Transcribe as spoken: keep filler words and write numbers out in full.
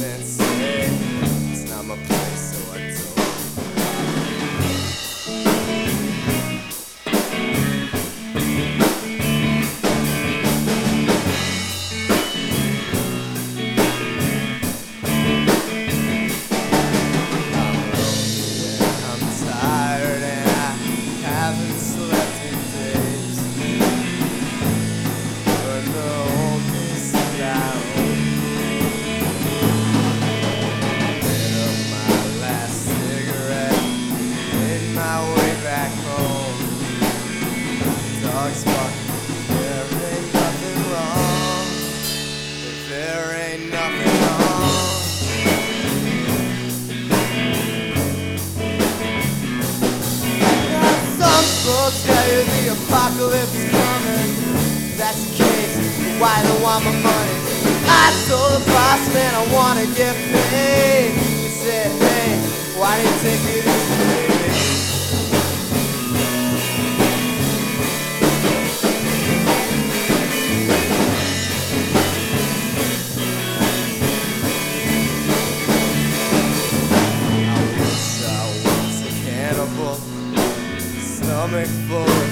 and say it's not my place, so I don't. Dogs barking, there ain't nothing wrong. If there ain't nothing wrong. Now some folks tell you the apocalypse is coming. If that's the case, why they want my money? I told the boss man I wanna get paid. He said, hey, why do you take it easy? Stomach full